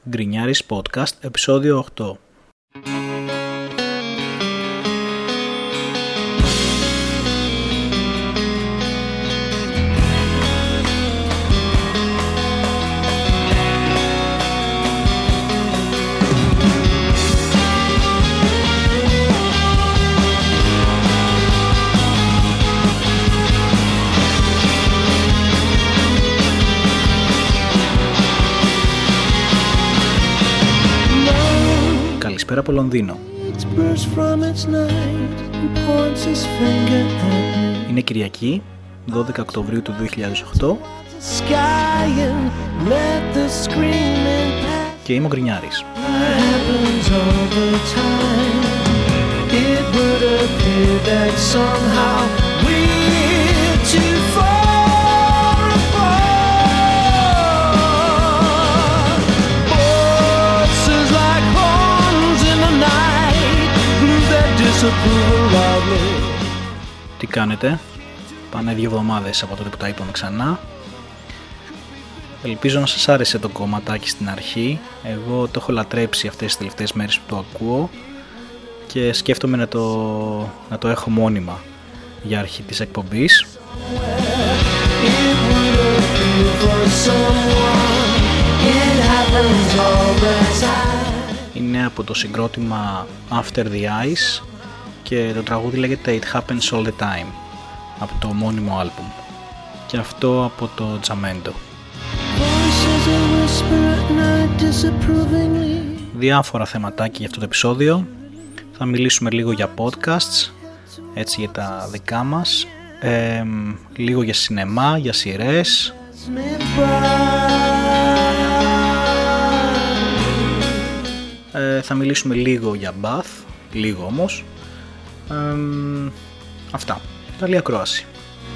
Γκρινιάρης Podcast, επεισόδιο 8. Καλησπέρα από Λονδίνο. Είναι Κυριακή, 12 Οκτωβρίου του 2008 και είμαι ο Γκρινιάρης. Τι κάνετε? Πάνε 2 εβδομάδες από τότε που τα είπαμε ξανά. Ελπίζω να σας άρεσε το κομματάκι στην αρχή. Εγώ το έχω λατρέψει αυτές τις τελευταίες μέρες που το ακούω και σκέφτομαι να το έχω μόνιμα για αρχή της εκπομπής. Είναι από το συγκρότημα After the Ice και το τραγούδι λέγεται It Happens All the Time από το μόνιμο άλμπουμ και αυτό από το Jamendo. Διάφορα θεματάκια για αυτό το επεισόδιο. Θα μιλήσουμε λίγο για podcasts, έτσι για τα δικά μας, λίγο για σινεμά, για σειρές, θα μιλήσουμε λίγο για Bath, λίγο όμως. Αυτά. Καλή ακρόαση.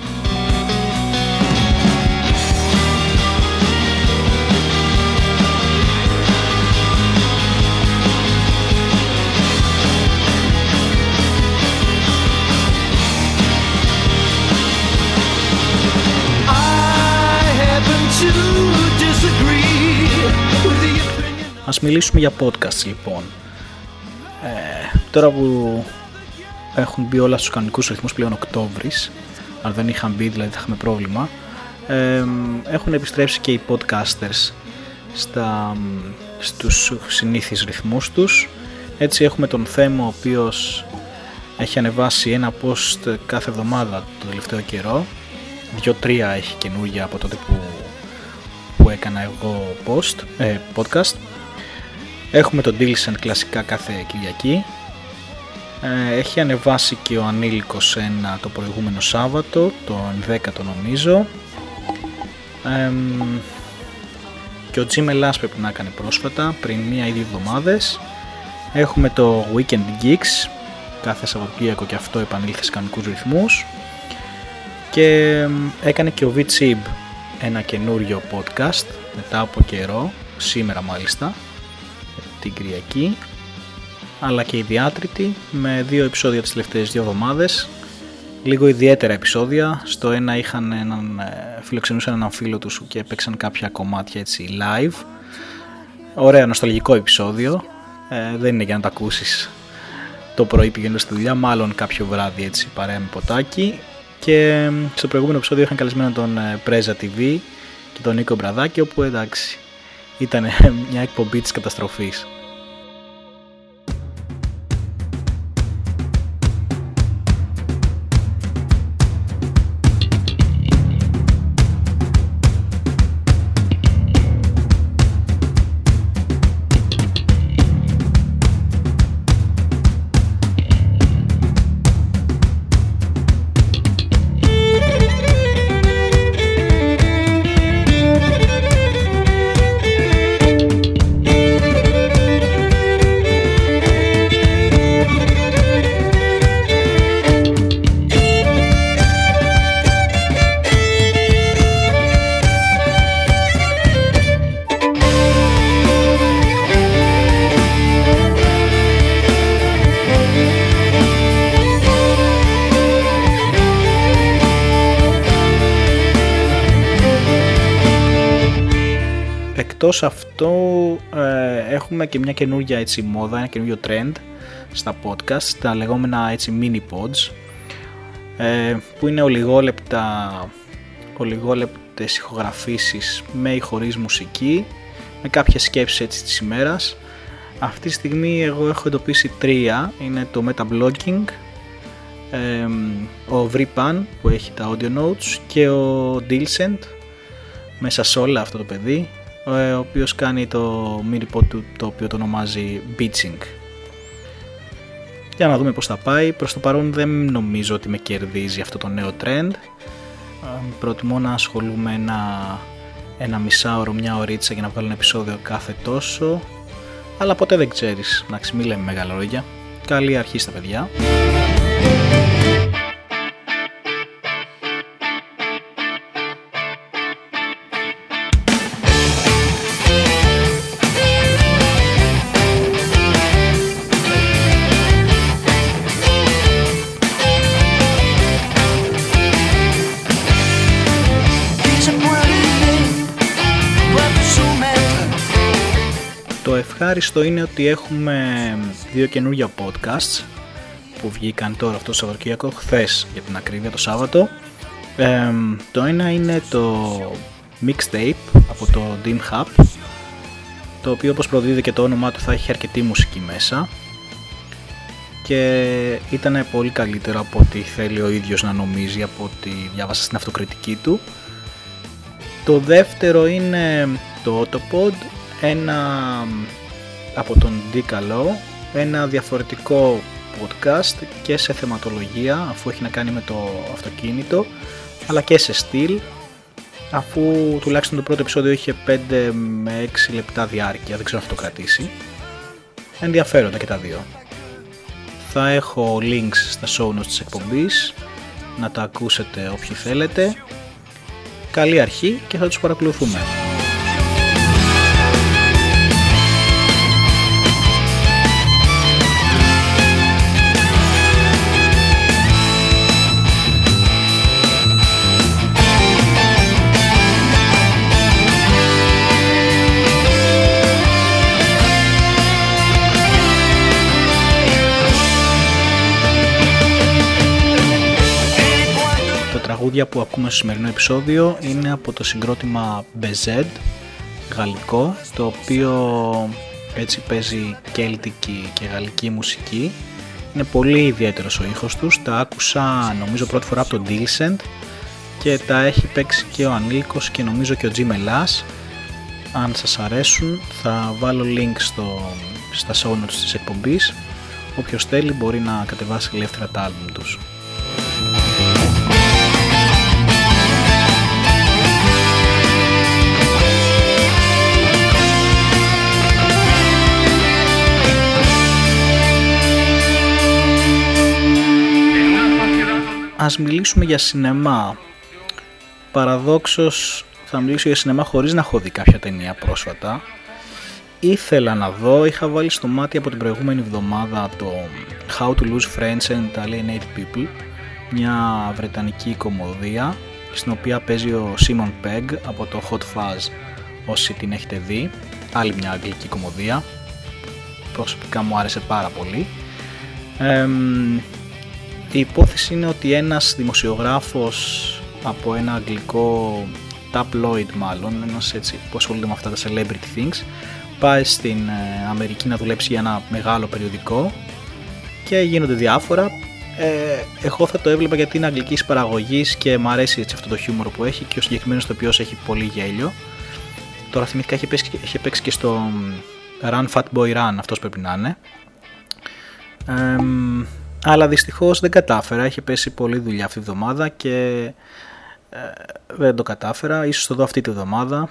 Ας μιλήσουμε για podcast λοιπόν. Τώρα που έχουν μπει όλα στους κανονικούς ρυθμούς πλέον Οκτώβρης, αν δεν είχαν μπει δηλαδή θα είχαμε πρόβλημα, έχουν επιστρέψει και οι podcasters στους συνήθεις ρυθμούς τους. Έτσι έχουμε τον Θέμο, ο οποίος έχει ανεβάσει ένα post κάθε εβδομάδα το τελευταίο καιρό, 2-3 έχει καινούργια από τότε που έκανα εγώ podcast. Έχουμε τον Dilsen κλασικά κάθε Κυριακή. Έχει ανεβάσει και ο Ανήλικος ένα το προηγούμενο Σάββατο, τον 10ο νομίζω. Και ο Jim Elas πρέπει να έκανε πρόσφατα, πριν 1 ή 2 εβδομάδες. Έχουμε το Weekend Geeks, κάθε Σαββατοκύριακο και αυτό επανήλθε σε κανονικούς ρυθμούς. Και έκανε και ο VChib ένα καινούριο podcast μετά από καιρό, σήμερα μάλιστα, την Κυριακή, αλλά και η Διάτρητη με 2 επεισόδια τις τελευταίες 2 εβδομάδες, λίγο ιδιαίτερα επεισόδια. Στο ένα φιλοξενούσαν έναν φίλο τους και έπαιξαν κάποια κομμάτια έτσι live, ωραία νοσταλγικό επεισόδιο, δεν είναι για να το ακούσεις το πρωί πηγαίνοντας στη δουλειά, μάλλον κάποιο βράδυ έτσι παρέα με ποτάκι. Και στο προηγούμενο επεισόδιο είχαν καλεσμένο τον Πρέζα TV και τον Νίκο Μπραδάκη, όπου εντάξει ήταν μια εκπομπή της καταστροφής. Εκτός αυτό έχουμε και μια καινούργια έτσι μόδα, ένα καινούργιο trend στα podcast, τα λεγόμενα έτσι mini pods, που είναι ολιγόλεπτες ηχογραφήσεις με ή χωρίς μουσική, με κάποιες σκέψεις έτσι της ημέρας. Αυτή τη στιγμή εγώ έχω εντοπίσει 3, είναι το Metablogging, ο Vripan που έχει τα audio notes και ο Dilsent, μέσα σε όλα αυτό το παιδί, ο οποίος κάνει το mini pod του, το οποίο το ονομάζει Beaching. Για να δούμε πώς θα πάει. Προς το παρόν δεν νομίζω ότι με κερδίζει αυτό το νέο trend. Προτιμώ να ασχολούμαι ένα μισάωρο, μια ωρίτσα για να βγάλω ένα επεισόδιο κάθε τόσο, αλλά ποτέ δεν ξέρεις, εντάξει, μη λέμε μεγάλα λόγια. Καλή αρχή στα παιδιά. Το ευχάριστο είναι ότι έχουμε 2 καινούργια podcasts που βγήκαν τώρα αυτό το Σαββατοκύριακο, χθες για την ακρίβεια, το Σάββατο. Το ένα είναι το Mixtape από το Dim Hub, το οποίο όπως προδίδει και το όνομά του θα έχει αρκετή μουσική μέσα και ήταν πολύ καλύτερο από ό,τι θέλει ο ίδιος να νομίζει, από ό,τι διάβασα στην αυτοκριτική του. Το δεύτερο είναι το Autopod, ένα από τον Dicalo, ένα διαφορετικό podcast και σε θεματολογία, αφού έχει να κάνει με το αυτοκίνητο, αλλά και σε στυλ, αφού τουλάχιστον το πρώτο επεισόδιο είχε 5 με 6 λεπτά διάρκεια, δεν ξέρω αν θα το κρατήσει. Ενδιαφέροντα και τα δύο. Θα έχω links στα show notes της εκπομπής, να τα ακούσετε όποιοι θέλετε. Καλή αρχή και θα τους παρακολουθούμε. Τα τραγούδια που ακούμε στο σημερινό επεισόδιο είναι από το συγκρότημα BZ, γαλλικό, το οποίο έτσι παίζει κέλτικη και γαλλική μουσική. Είναι πολύ ιδιαίτερος ο ήχος τους, τα άκουσα νομίζω πρώτη φορά από τον Dilsent και τα έχει παίξει και ο Ανήλικος και νομίζω και ο G Melas. Αν σας αρέσουν θα βάλω link στα show notes της εκπομπής, όποιος θέλει μπορεί να κατεβάσει ελεύθερα τα άλμπουμ τους. Ας μιλήσουμε για σινεμά. Παραδόξως θα μιλήσω για σινεμά χωρίς να έχω δει κάποια ταινία πρόσφατα. Ήθελα να δω, είχα βάλει στο μάτι από την προηγούμενη εβδομάδα το How to Lose Friends and Alienate People, μια βρετανική κομμωδία στην οποία παίζει ο Simon Pegg από το Hot Fuzz, όσοι την έχετε δει, άλλη μια αγγλική κομμωδία, προσωπικά μου άρεσε πάρα πολύ. Η υπόθεση είναι ότι ένας δημοσιογράφος από ένα αγγλικό tabloid, μάλλον ένας έτσι που ασχολείται με αυτά τα celebrity things, πάει στην Αμερική να δουλέψει για ένα μεγάλο περιοδικό και γίνονται διάφορα. Εγώ θα το έβλεπα γιατί είναι αγγλικής παραγωγής και μου αρέσει έτσι αυτό το χιούμορ που έχει και ο συγκεκριμένος τοπιός έχει πολύ γέλιο. Τώρα θυμήθηκα έχει παίξει και στο Run Fat Boy Run, αυτός πρέπει να είναι. Αλλά δυστυχώς δεν κατάφερα, είχε πέσει πολλή δουλειά αυτή τη εβδομάδα και δεν το κατάφερα, ίσως το δω αυτή τη εβδομάδα.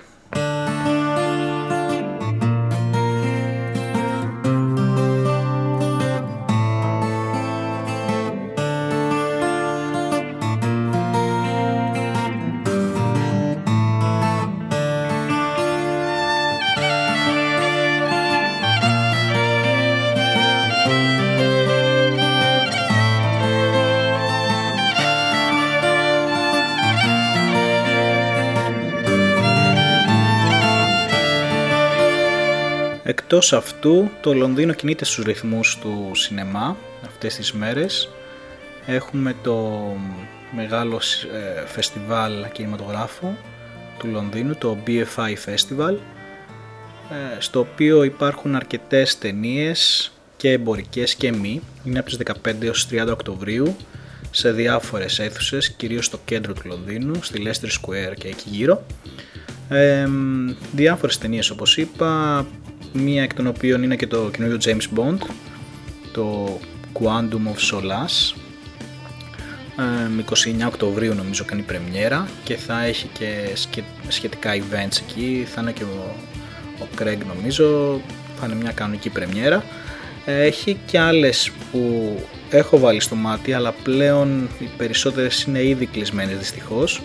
Εκτός αυτού, το Λονδίνο κινείται στους ρυθμούς του σινεμά αυτές τις μέρες. Έχουμε το μεγάλο φεστιβάλ κινηματογράφου του Λονδίνου, το BFI Festival, στο οποίο υπάρχουν αρκετές ταινίες και εμπορικές και μη. Είναι από τις 15 έως 30 Οκτωβρίου σε διάφορες αίθουσες, κυρίως στο κέντρο του Λονδίνου, στη Leicester Square και εκεί γύρω. Διάφορες ταινίες όπως είπα, μία εκ των οποίων είναι και το καινούριο James Bond, το Quantum of Solace. 29 Οκτωβρίου νομίζω κάνει πρεμιέρα και θα έχει και σχετικά events εκεί, θα είναι και ο Craig νομίζω, θα είναι μια κανονική πρεμιέρα. Έχει και άλλες που έχω βάλει στο μάτι, αλλά πλέον οι περισσότερες είναι ήδη κλεισμένες δυστυχώς.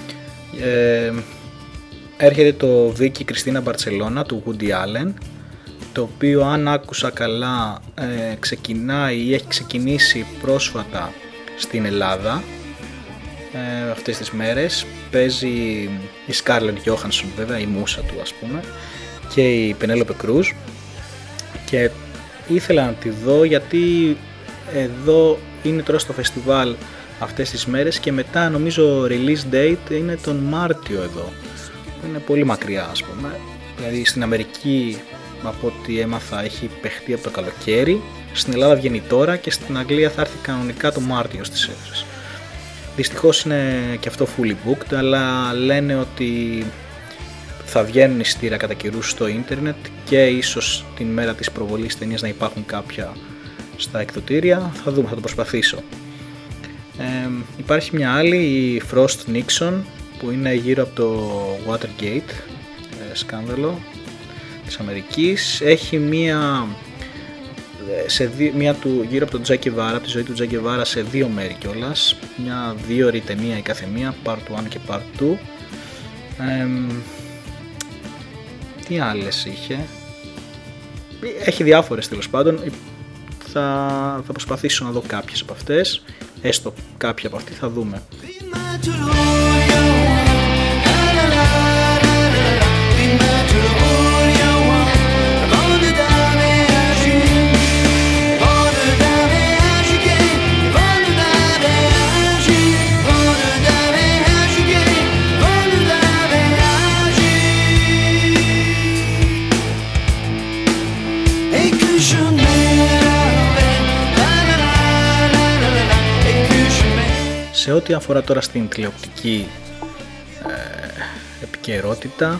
Έρχεται το Vicky Cristina Barcelona του Woody Allen, το οποίο αν άκουσα καλά ξεκινάει ή έχει ξεκινήσει πρόσφατα στην Ελλάδα αυτές τις μέρες. Παίζει η Scarlett Johansson βέβαια, η μούσα του ας πούμε, και η Penelope Cruz, και ήθελα να τη δω γιατί εδώ είναι τώρα στο φεστιβάλ αυτές τις μέρες και μετά νομίζω release date είναι τον Μάρτιο εδώ. Είναι πολύ μακριά ας πούμε, δηλαδή στην Αμερική από ό,τι έμαθα έχει παιχτεί από το καλοκαίρι, στην Ελλάδα βγαίνει τώρα και στην Αγγλία θα έρθει κανονικά το Μάρτιο στις αίθουσες. Δυστυχώς είναι και αυτό fully booked, αλλά λένε ότι θα βγαίνουν εισιτήρια κατά καιρούς στο ίντερνετ και ίσως την μέρα της προβολής ταινίας να υπάρχουν κάποια στα εκδοτήρια. Θα δούμε, θα το προσπαθήσω. Υπάρχει μια άλλη, η Frost Nixon, που είναι γύρω από το Watergate σκάνδαλο της Αμερικής. Έχει μία του γύρω από τον Τζε Γκεβάρα, από τη ζωή του Τζε Γκεβάρα, σε δύο μέρη κιόλας. Μια 2ωρη ταινία η κάθε μία, part 1 και part 2. Τι άλλες είχε? Έχει διάφορες τέλος πάντων. Θα προσπαθήσω να δω κάποιες από αυτές, έστω κάποια από αυτή θα δούμε. Σε ό,τι αφορά τώρα στην τηλεοπτική επικαιρότητα,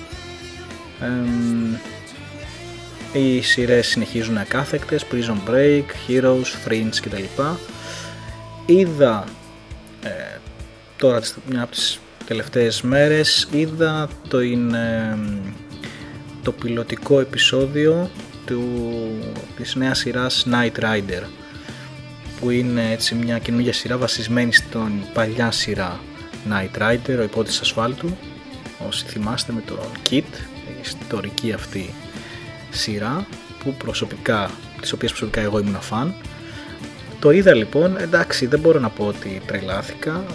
οι σειρές συνεχίζουν ακάθεκτες, Prison Break, Heroes, Fringe κτλ. Είδα τώρα μια από τις τελευταίες μέρες, είδα το πιλωτικό επεισόδιο της νέας σειράς Knight Rider, που είναι έτσι μια καινούργια σειρά βασισμένη στην παλιά σειρά Knight Rider, ο υπότης ασφάλτου, όσοι θυμάστε, με τον Kit, η ιστορική αυτή σειρά της οποίας προσωπικά εγώ ήμουν φαν. Το είδα λοιπόν, εντάξει, δεν μπορώ να πω ότι τρελάθηκα,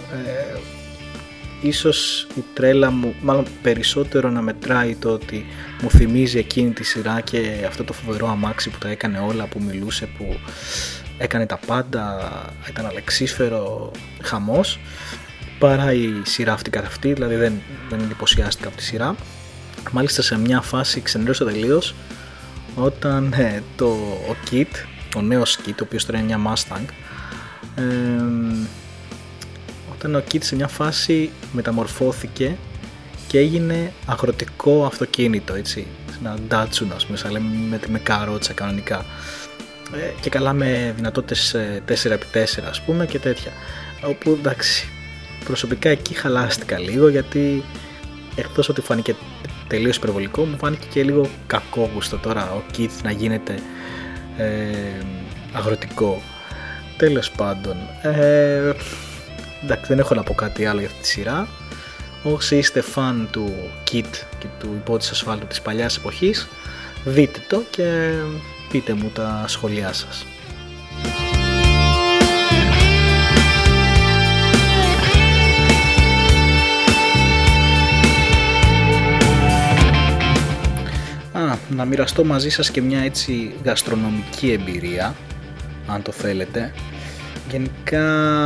ίσως η τρέλα μου μάλλον περισσότερο να μετράει το ότι μου θυμίζει εκείνη τη σειρά και αυτό το φοβερό αμάξι που τα έκανε όλα, που μιλούσε, που έκανε τα πάντα, ήταν αλεξίσφαιρο, χαμός, παρά η σειρά αυτή καθ' αυτή, δηλαδή δεν εντυπωσιάστηκα από τη σειρά. Μάλιστα σε μια φάση ξενέρωσα τελείως όταν ο Kit, ο νέος Kit, ο οποίος τώρα είναι μια Mustang, όταν ο Kit σε μια φάση μεταμορφώθηκε και έγινε αγροτικό αυτοκίνητο, έτσι, ένα Datsun ας πούμε, σαν λέμε, με καρότσα κανονικά, και καλά με δυνατότητες 4x4 ας πούμε και τέτοια, όπου εντάξει, προσωπικά εκεί χαλάστηκα λίγο, γιατί εκτός ότι φάνηκε τελείως υπερβολικό, μου φάνηκε και λίγο κακόγουστο τώρα ο Keith να γίνεται αγροτικό. Τέλος πάντων, εντάξει, δεν έχω να πω κάτι άλλο για αυτή τη σειρά. Όσοι είστε φαν του Kit και του υπότης ασφάλτου της παλιάς εποχής, δείτε το και πείτε μου τα σχόλιά σας. να μοιραστώ μαζί σας και μια έτσι γαστρονομική εμπειρία, αν το θέλετε. Γενικά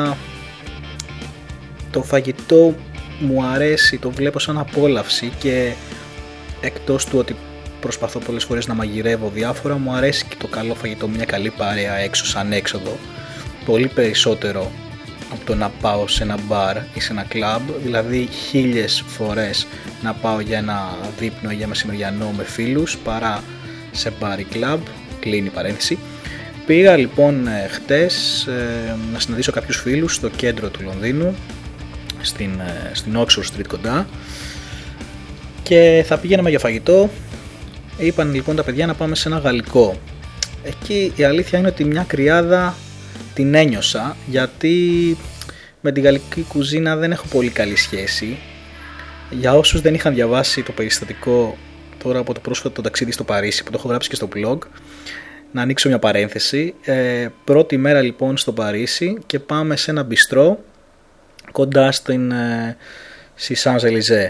το φαγητό μου αρέσει, το βλέπω σαν απόλαυση και εκτός του ότι προσπαθώ πολλές φορές να μαγειρεύω διάφορα, μου αρέσει και το καλό φαγητό, μια καλή παρέα έξω σαν έξοδο, πολύ περισσότερο από το να πάω σε ένα μπαρ ή σε ένα κλαμπ, δηλαδή 1000 φορές να πάω για ένα δείπνο ή για μεσημεριανό με φίλους παρά σε μπαρ ή κλαμπ, κλείνει η παρένθεση. Πήγα λοιπόν χτες να συναντήσω κάποιους φίλους στο κέντρο του Λονδίνου, στην Oxford Street κοντά, και θα πηγαίναμε για φαγητό. Είπαν λοιπόν τα παιδιά να πάμε σε ένα γαλλικό. Εκεί η αλήθεια είναι ότι μια κρυάδα την ένιωσα, γιατί με την γαλλική κουζίνα δεν έχω πολύ καλή σχέση. Για όσους δεν είχαν διαβάσει το περιστατικό τώρα από το πρόσφατο ταξίδι στο Παρίσι, που το έχω γράψει και στο blog, να ανοίξω μια παρένθεση. Πρώτη μέρα λοιπόν στο Παρίσι και πάμε σε ένα μπιστρό κοντά στη Champs-Élysées.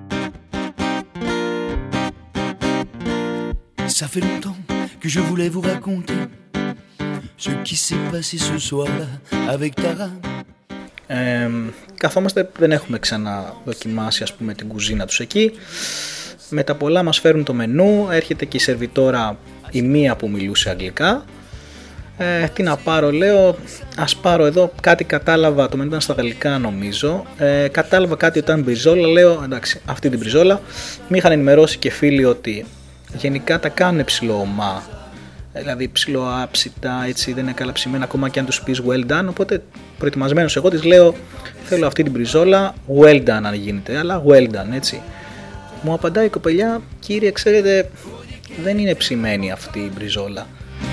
Ça fait longtemps que je voulais vous raconter ce qui s'est passé ce soir-là avec Tara. Καθόμαστε, δεν έχουμε ξαναδοκιμάσει ας πούμε την κουζίνα τους εκεί. Με τα πολλά μας φέρουν το μενού, έρχεται και η σερβιτόρα η μία που μιλούσε αγγλικά. Τι να πάρω, λέω, ας πάρω εδώ κάτι, κατάλαβα, το μενού ήταν στα γαλλικά νομίζω, κατάλαβα κάτι ότι ήταν μπριζόλα, λέω εντάξει αυτή την μπριζόλα. Με είχαν ενημερώσει και φίλοι ότι γενικά τα κάνουν ψιλοομά, δηλαδή ψιλοάψητα, έτσι δεν είναι καλά ψημένα ακόμα και αν τους πεις well done, οπότε προετοιμασμένος εγώ της λέω θέλω αυτή την μπριζόλα well done αν γίνεται, αλλά well done, έτσι. Μου απαντάει η κοπελιά, κύριε ξέρετε δεν είναι ψημένη αυτή η μπριζόλα.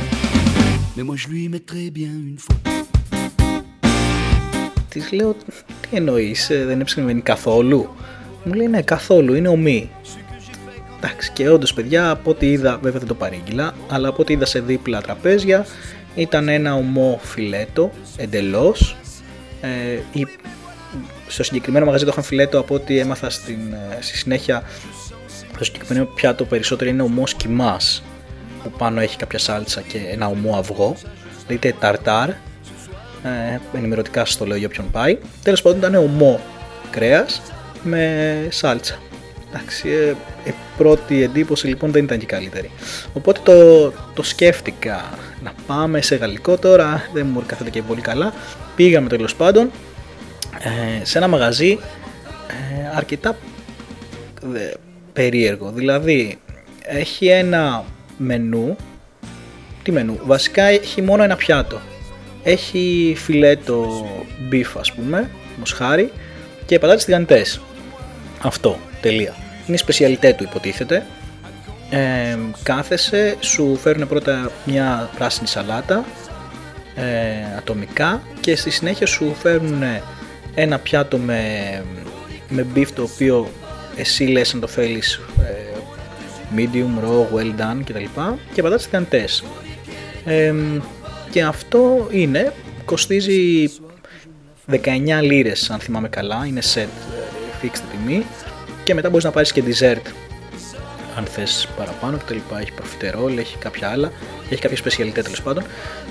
Της λέω τι εννοείς, δεν είναι ψημένη καθόλου? Μου λέει ναι καθόλου, είναι ομή. Εντάξει, και όντως παιδιά, από ό,τι είδα, βέβαια δεν το παρήγγειλα, αλλά από ό,τι είδα σε δίπλα τραπέζια ήταν ένα ομό φιλέτο εντελώς. Στο συγκεκριμένο μαγαζί το είχαν φιλέτο, από ό,τι έμαθα στη συνέχεια. Στο συγκεκριμένο πιάτο περισσότερο είναι ομός κιμάς, που πάνω έχει κάποια σάλτσα και ένα ομό αυγό, λέγεται ταρτάρ, ενημερωτικά σας το λέω για όποιον πάει. Τέλος πάντων ήταν ομό κρέας με σάλτσα. Εντάξει, η πρώτη εντύπωση λοιπόν δεν ήταν και καλύτερη. Οπότε το σκέφτηκα να πάμε σε γαλλικό, τώρα δεν μου κάθεται και πολύ καλά. Πήγαμε τέλος πάντων σε ένα μαγαζί αρκετά περίεργο. Δηλαδή έχει ένα μενού. Τι μενού? Βασικά έχει μόνο ένα πιάτο. Έχει φιλέτο μπιφ ας πούμε, μοσχάρι και πατάτες τηγανιτές. Αυτό, τελεία. Είναι η σπεσιαλιτέ του υποτίθεται. Κάθεσαι, σου φέρουν πρώτα μια πράσινη σαλάτα ατομικά και στη συνέχεια σου φέρνουν ένα πιάτο με μπιφ, το οποίο εσύ λες αν το θέλεις medium, raw, well done κτλ. Και πατάτες τηγανιτές. Και αυτό είναι, κοστίζει 19 λίρες αν θυμάμαι καλά, είναι set, fixed τιμή, και μετά μπορείς να πάρεις και dessert αν θες παραπάνω κτλ. Έχει προφιτερόλ, έχει κάποια άλλα, έχει κάποια σπεσιαλιτέ τέλος πάντων.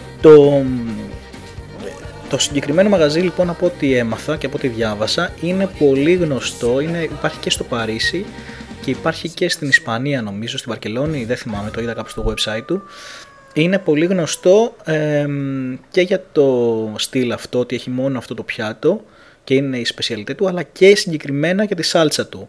Το συγκεκριμένο μαγαζί λοιπόν, από ό,τι έμαθα και από ό,τι διάβασα, είναι πολύ γνωστό, υπάρχει και στο Παρίσι και υπάρχει και στην Ισπανία νομίζω, στη Βαρκελόνη, δεν θυμάμαι, το είδα κάπου στο website του. Είναι πολύ γνωστό και για το στυλ αυτό, ότι έχει μόνο αυτό το πιάτο και είναι η σπεσιαλιτέ του, αλλά και συγκεκριμένα για τη σάλτσα του.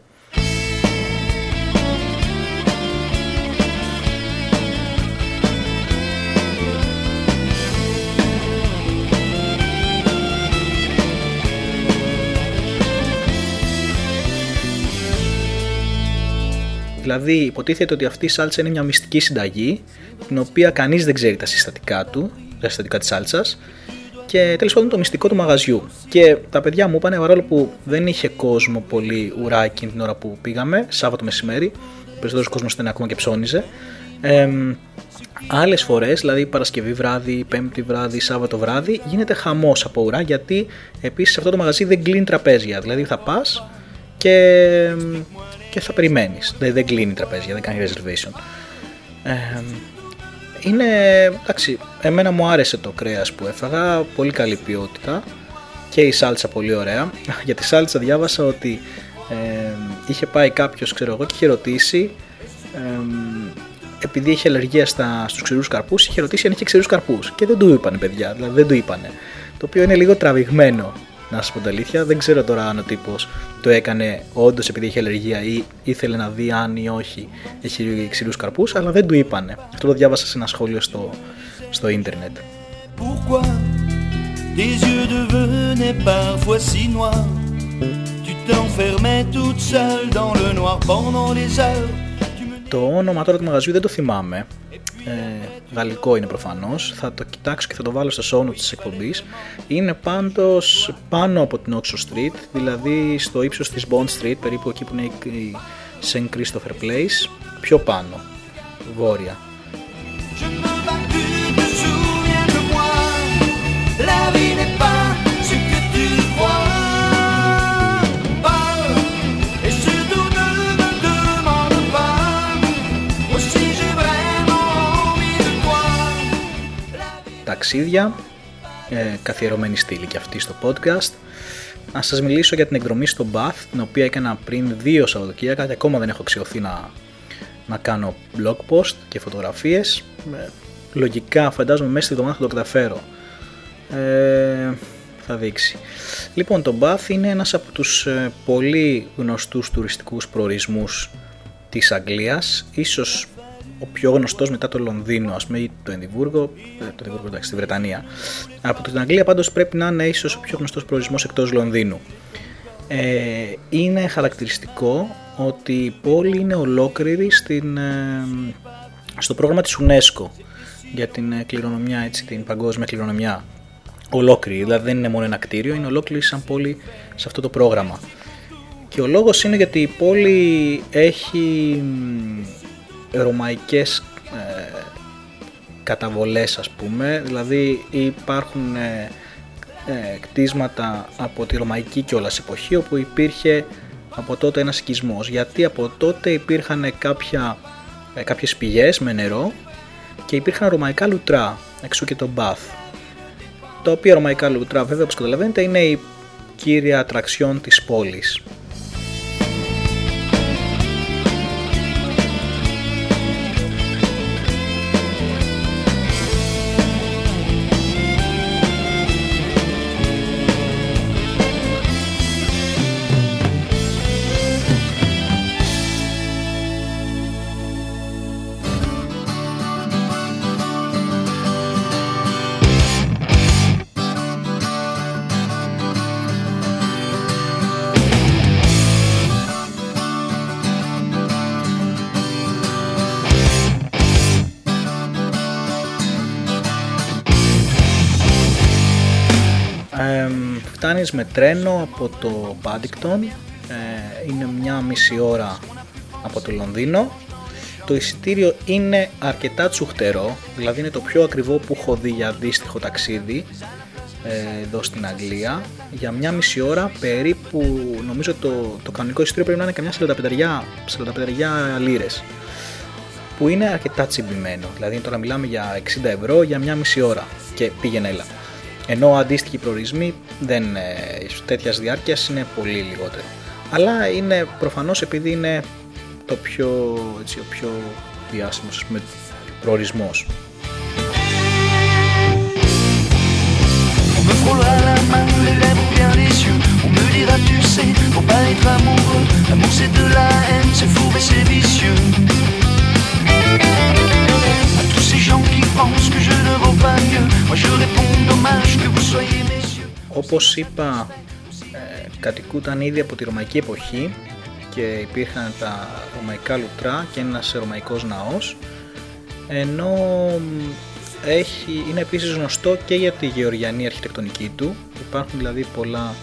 Δηλαδή υποτίθεται ότι αυτή η σάλτσα είναι μια μυστική συνταγή, την οποία κανείς δεν ξέρει τα συστατικά της σάλτσας, και τέλος πάντων το μυστικό του μαγαζιού. Και τα παιδιά μου είπανε, παρόλο που δεν είχε κόσμο πολύ ουρά εκείνη την ώρα που πήγαμε, Σάββατο μεσημέρι, ο περισσότερος κόσμος ήταν ακόμα και ψώνιζε, άλλες φορές, δηλαδή Παρασκευή βράδυ, Πέμπτη βράδυ, Σάββατο βράδυ, γίνεται χαμός από ουρά, γιατί επίσης αυτό το μαγαζί δεν κλείνει τραπέζια, δηλαδή θα πας και θα περιμένεις, δεν κλείνει τραπέζια, δεν κάνει reservation. Είναι, εντάξει, εμένα μου άρεσε το κρέας που έφαγα, πολύ καλή ποιότητα και η σάλτσα πολύ ωραία. Για τη σάλτσα διάβασα ότι είχε πάει κάποιος, ξέρω εγώ, και είχε ρωτήσει, επειδή είχε αλλεργία στους ξηρούς καρπούς, είχε ρωτήσει αν είχε ξηρούς καρπούς και δεν του είπανε, παιδιά, δηλαδή δεν του είπανε, το οποίο είναι λίγο τραβηγμένο, να σας πω την αλήθεια. Δεν ξέρω τώρα αν ο τύπος το έκανε όντως επειδή είχε αλλεργία ή ήθελε να δει αν ή όχι έχει ξηρούς καρπούς, αλλά δεν του είπανε. Αυτό το διάβασα σε ένα σχόλιο στο ίντερνετ. Pourquoi tes yeux devenaient parfois si noirs? Tu t'enfermais toute seule dans le noir pendant les heures. Το όνομα τώρα του μαγαζιού δεν το θυμάμαι. Γαλλικό είναι προφανώς. Θα το κοιτάξω και θα το βάλω στο show notes της εκπομπής. Είναι πάντως πάνω από την Oxford Street, δηλαδή στο ύψος της Bond Street, περίπου εκεί που είναι η St. Christopher Place, πιο πάνω, βόρεια. Ταξίδια, καθιερωμένη στήλη και αυτή στο podcast. Να σας μιλήσω για την εκδρομή στο Bath, την οποία έκανα πριν 2 Σαββατοκύριακα και ακόμα δεν έχω αξιωθεί να κάνω blog post και φωτογραφίες. Λογικά φαντάζομαι μέσα στη εβδομάδα θα το καταφέρω. Θα δείξει. Λοιπόν, το Bath είναι ένας από τους πολύ γνωστούς τουριστικούς προορισμούς της Αγγλίας, ίσως ο πιο γνωστός μετά το Λονδίνο, ας πούμε, ή το Εδιμβούργο, εντάξει, στη Βρετανία. Από την Αγγλία πάντως πρέπει να είναι ίσως ο πιο γνωστός προορισμός εκτός Λονδίνου. Είναι χαρακτηριστικό ότι η πόλη είναι ολόκληρη στο πρόγραμμα της UNESCO για την κληρονομιά, έτσι, την παγκόσμια κληρονομιά. Ολόκληρη, δηλαδή δεν είναι μόνο ένα κτίριο, είναι ολόκληρη σαν πόλη σε αυτό το πρόγραμμα. Και ο λόγος είναι γιατί η πόλη έχει ρωμαϊκές καταβολές, ας πούμε, δηλαδή υπάρχουν κτίσματα από τη ρωμαϊκή κιόλας εποχή όπου υπήρχε από τότε ένας οικισμός, γιατί από τότε υπήρχαν κάποιες πηγές με νερό και υπήρχαν ρωμαϊκά λουτρά, εξού και το Bath, τα οποία ρωμαϊκά λουτρά, βέβαια, όπως καταλαβαίνετε, είναι η κύρια ατραξιόν της πόλης. Φτάνεις με τρένο από το Paddington, είναι 1,5 ώρα από το Λονδίνο. Το εισιτήριο είναι αρκετά τσουχτερό, δηλαδή είναι το πιο ακριβό που έχω δει για αντίστοιχο ταξίδι εδώ στην Αγγλία. Για 1,5 ώρα περίπου, νομίζω το κανονικό εισιτήριο πρέπει να είναι καμιά 45 λίρες, που είναι αρκετά τσιμπημένο, δηλαδή τώρα μιλάμε για 60 ευρώ για 1,5 ώρα και πήγαινε έλα. Ενώ αντίστοιχοι προορισμοί τέτοιας διάρκειας είναι πολύ λιγότερο. Αλλά είναι προφανώς επειδή είναι ο πιο διάσημος, ας πούμε, προορισμός. Όπως είπα, κατοικούταν ήδη από τη ρωμαϊκή εποχή και υπήρχαν τα ρωμαϊκά λουτρά και ένας ρωμαϊκός ναός, ενώ είναι επίσης γνωστό και για τη γεωργιανή αρχιτεκτονική του. Υπάρχουν δηλαδή πολλά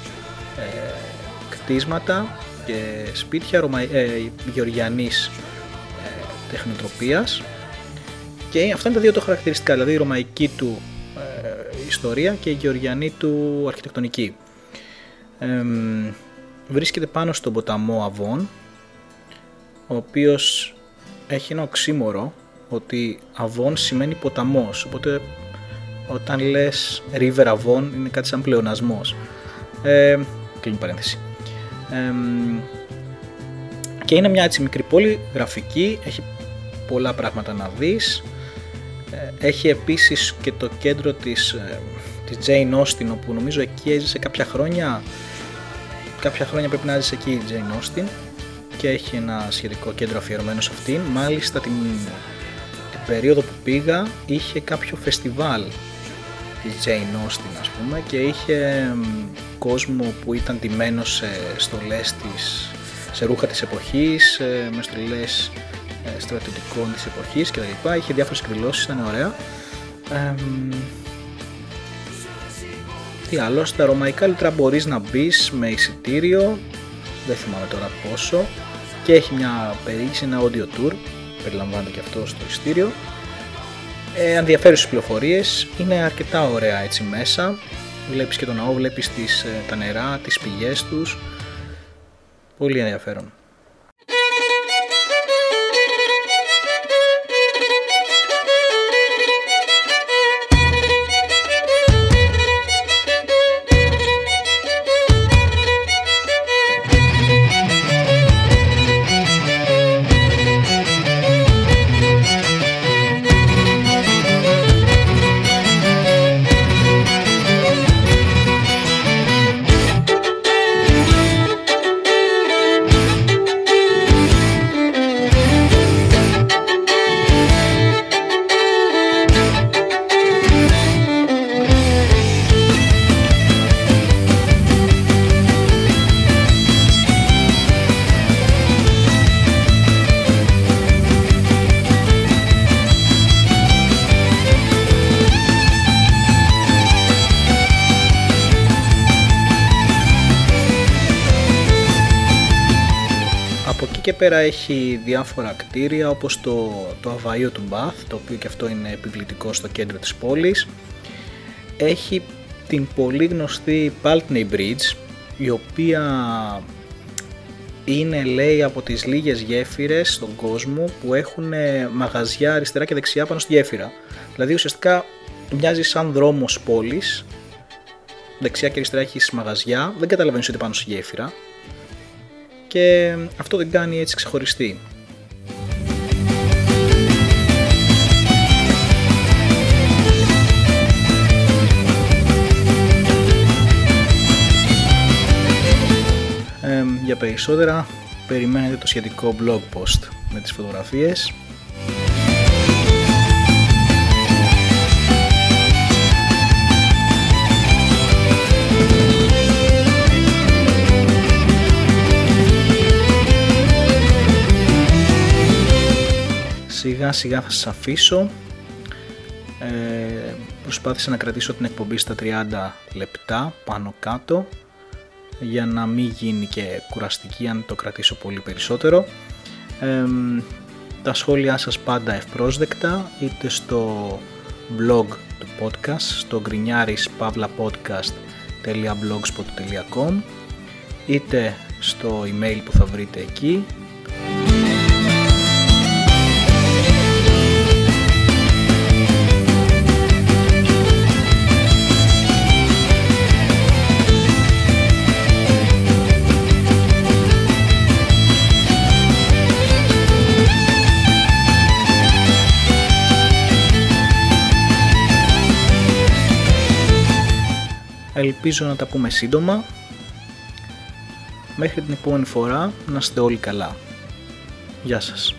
κτίσματα και σπίτια γεωργιανής τεχνοτροπίας, και αυτά είναι τα δύο το χαρακτηριστικά, δηλαδή η ρωμαϊκή του ιστορία και η γεωργιανή του αρχιτεκτονική. Βρίσκεται πάνω στον ποταμό Αβών, ο οποίος έχει ένα οξύμορο ότι Avon σημαίνει ποταμός, οπότε όταν λες River Avon είναι κάτι σαν πλεονασμός. Κλείνει παρένθεση. Και είναι μια έτσι μικρή πόλη, γραφική, έχει πολλά πράγματα να δεις. Έχει επίσης και το κέντρο της Jane Austen, όπου νομίζω εκεί έζησε κάποια χρόνια πρέπει να έζησε εκεί η Jane Austen, και έχει ένα σχετικό κέντρο αφιερωμένο σε αυτήν. Μάλιστα την περίοδο που πήγα είχε κάποιο φεστιβάλ της Jane Austen, ας πούμε, και είχε κόσμο που ήταν ντυμένος σε στολές σε ρούχα της εποχής, με στολές στρατιωτικών της εποχής κτλ. Είχε διάφορες εκδηλώσεις, ήταν ωραία. Τι άλλο, στα ρωμαϊκά λίτρα μπορείς να μπεις με εισιτήριο, δεν θυμάμαι τώρα πόσο, και έχει μια περιήγηση, ένα audio tour, περιλαμβάνεται και αυτό στο εισιτήριο. Ενδιαφέρουσες πληροφορίες, είναι αρκετά ωραία έτσι μέσα, βλέπεις και τον ναό, βλέπεις τα νερά, τις πηγές τους, πολύ ενδιαφέρον. Και πέρα έχει διάφορα κτίρια, όπως το αβαείο του Bath, το οποίο και αυτό είναι επιβλητικό στο κέντρο της πόλης. Έχει την πολύ γνωστή Pulteney Bridge, η οποία είναι, λέει, από τις λίγες γέφυρες στον κόσμο που έχουν μαγαζιά αριστερά και δεξιά πάνω στη γέφυρα. Δηλαδή ουσιαστικά μοιάζει σαν δρόμος πόλης, δεξιά και αριστερά έχεις μαγαζιά, δεν καταλαβαίνεις ότι πάνω στη γέφυρα, και αυτό δεν κάνει έτσι ξεχωριστή. Για περισσότερα περιμένετε το σχετικό blog post με τις φωτογραφίες. Σιγά σιγά θα σας αφήσω. Προσπάθησα να κρατήσω την εκπομπή στα 30 λεπτά πάνω κάτω, για να μην γίνει και κουραστική αν το κρατήσω πολύ περισσότερο. Τα σχόλιά σας πάντα ευπρόσδεκτα, είτε στο blog του podcast, στο grignaris.podcast.blogspot.com, είτε στο email που θα βρείτε εκεί. Ελπίζω να τα πούμε σύντομα. Μέχρι την επόμενη φορά, να είστε όλοι καλά. Γεια σας.